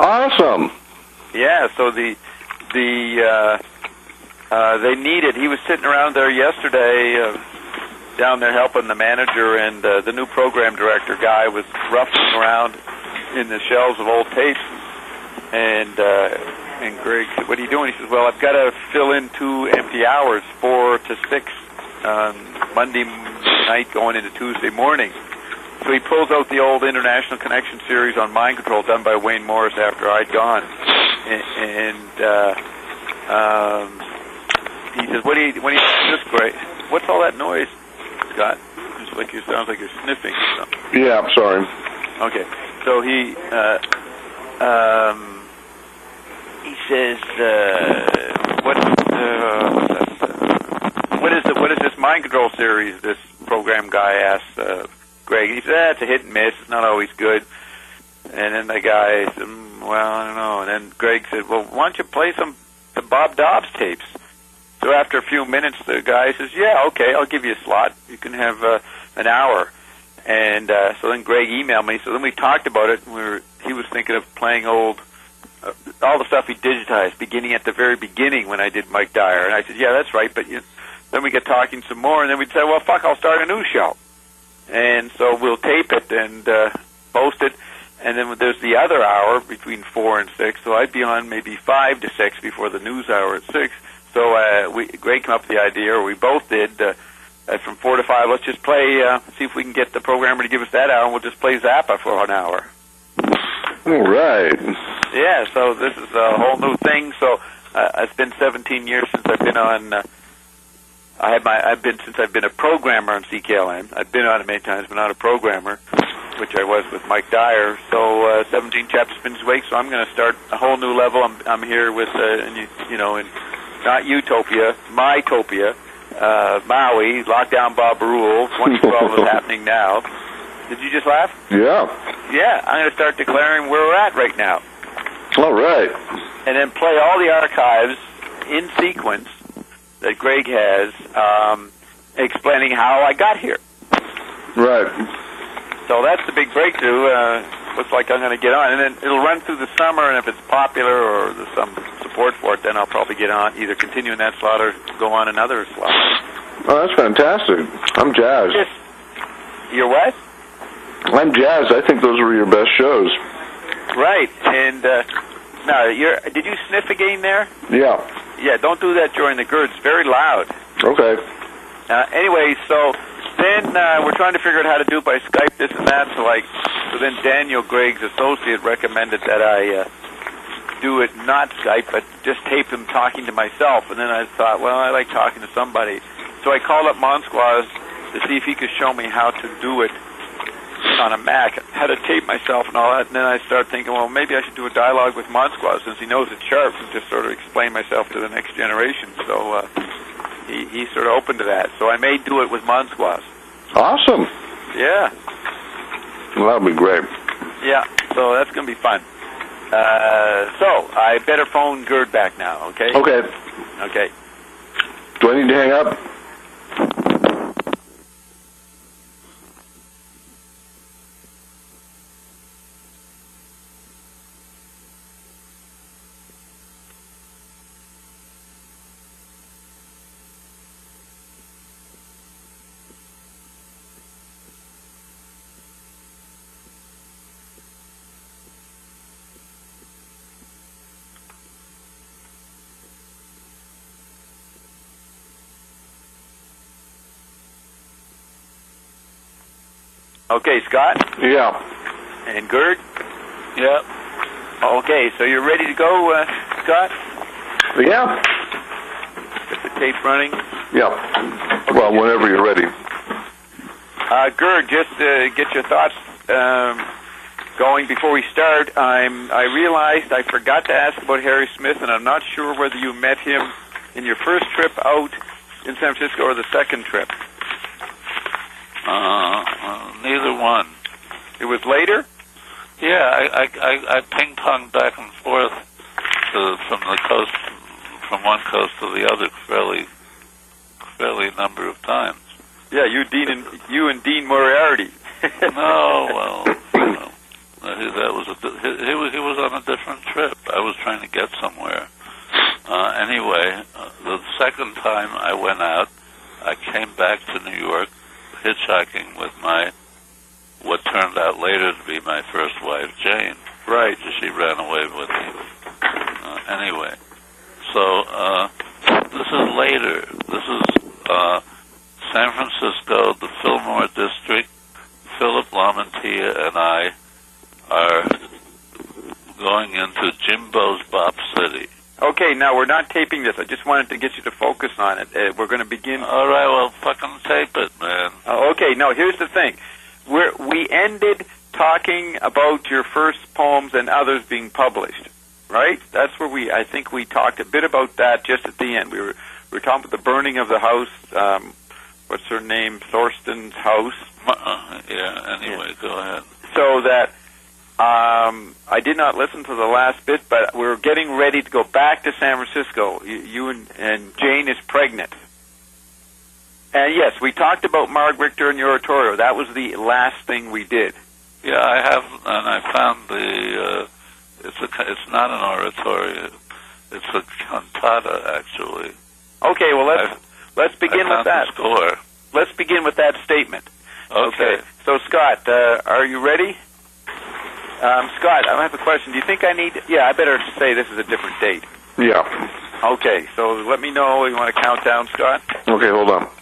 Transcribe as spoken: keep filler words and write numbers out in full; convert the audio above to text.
Awesome. Yeah, so the the uh, uh, they need it. He was sitting around there yesterday, uh, down there helping the manager, and uh, the new program director guy was ruffling around in the shelves of old tapes. And uh, and Greg said, "What are you doing?" He says, "Well, I've got to fill in two empty hours, four to six, on Monday night going into Tuesday morning." So he pulls out the old International Connection series on mind control done by Wayne Morris after I'd gone, and, and uh, um, he says, "What do you? What do you? This great? What's all that noise, Scott? Just like it sounds like you're sniffing or something." Yeah, I'm sorry. Okay, so he uh, um, he says, uh, "What? Uh, what's that? Uh, what is the? What is this mind control series?" This program guy asked. Uh, Greg, he said, ah, it's a hit and miss. It's not always good. And then the guy said, mm, well, I don't know. And then Greg said, well, why don't you play some the Bob Dobbs tapes? So after a few minutes, the guy says, yeah, okay, I'll give you a slot. You can have uh, an hour. And uh, so then Greg emailed me. So then we talked about it. And we were, he was thinking of playing old, uh, all the stuff he digitized, beginning at the very beginning when I did Mike Dyer. And I said, yeah, that's right. But you know, then we get talking some more. And then we'd say, well, fuck, I'll start a new show. And so we'll tape it and uh, post it, and then there's the other hour between four and six. So I'd be on maybe five to six before the news hour at six. So uh, we, Greg came up with the idea, or we both did, uh, uh, from four to five. Let's just play, uh, see if we can get the programmer to give us that hour, and we'll just play Zappa for an hour. All right. Yeah. So this is a whole new thing. So uh, it's been seventeen years since I've been on. Uh, I had my. I've been since I've been a programmer on C K L M. I've been on it many times, but not a programmer, which I was with Mike Dyer. So uh, seventeen chapter spins awake. So I'm going to start a whole new level. I'm, I'm here with, uh, and you, you know, in not Utopia, Mytopia, uh, Maui, Lockdown Bob Rule. one twelve is happening now. Did you just laugh? Yeah. Yeah. I'm going to start declaring where we're at right now. All right. And then play all the archives in sequence that Greg has, um, explaining how I got here. Right. So that's the big breakthrough. Uh, looks like I'm going to get on. And then it'll run through the summer, and if it's popular or there's some support for it, then I'll probably get on, either continue in that slot or go on another slot. Oh, that's fantastic. I'm jazzed. Yes. You're what? I'm jazzed. I think those were your best shows. Right. And, uh, now, you're, did you sniff again there? Yeah. Yeah, don't do that during the G E R D. It's very loud. Okay. Uh, anyway, so then uh, we're trying to figure out how to do it by Skype, this and that. So, like, so then Daniel, Greg's associate, recommended that I uh, do it not Skype, but just tape him talking to myself. And then I thought, well, I like talking to somebody. So I called up Monsquaz to see if he could show me how to do it on a Mac, how to tape myself and all that. And then I started thinking, well, maybe I should do a dialogue with Monsquaz since he knows it's sharp, and just sort of explain myself to the next generation. So uh, he, he's sort of open to that. So I may do it with Monsquaz. Awesome. Yeah. Well, that'll be great. Yeah, so that's going to be fun. Uh, so I better phone Gerd back now, okay? Okay. Okay. Do I need to hang up? Okay, Scott? Yeah. And Gerd? Yeah. Okay, so you're ready to go, uh, Scott? Yeah. Get the tape running? Yeah. Okay. Well, whenever you're ready. Uh, Gerd, just uh, get your thoughts um, going before we start. I'm, I realized I forgot to ask about Harry Smith, and I'm not sure whether you met him in your first trip out in San Francisco or the second trip. Uh, uh, neither one. It was later? Yeah, I, I, I, I ping-ponged back and forth to, from the coast, from one coast to the other, fairly, fairly number of times. Yeah, you, Dean, and you and Dean Moriarty. No, well, you know, he, that was a, he, he was he was on a different trip. I was trying to get somewhere. Uh, anyway, uh, the second time I went out, I came back to New York, hitchhiking with my what turned out later to be my first wife, Jane. Right. She ran away with me. Uh, anyway, so uh, this is later. This is uh, San Francisco, the Fillmore District. Philip Lamantia and I are going into Jimbo's Bop City. Okay, now we're not taping this. I just wanted to get you to focus on it. Uh, we're going to begin. All right, well, fucking tape it, man. Uh, okay, no, here's the thing. We're, we ended talking about your first poems and others being published, right? That's where we, I think we talked a bit about that just at the end. We were, we were talking about the burning of the house, um, what's her name, Thorsten's house. Uh, yeah, anyway, yeah. Go ahead. So that um, I did not listen to the last bit, but we're getting ready to go back to San Francisco. You, you and, and Jane is pregnant. And yes, we talked about Marg Richter and your oratorio. That was the last thing we did. Yeah, I have, and I found the, uh, it's a, it's not an oratorio. It's a cantata, actually. Okay, well, let's, I, let's begin I with that. The score. Let's begin with that statement. Okay. okay. So, Scott, uh, are you ready? Um, Scott, I have a question. Do you think I need... Yeah, I better say this is a different date. Yeah. Okay, so let me know. You want to count down, Scott? Okay, hold on.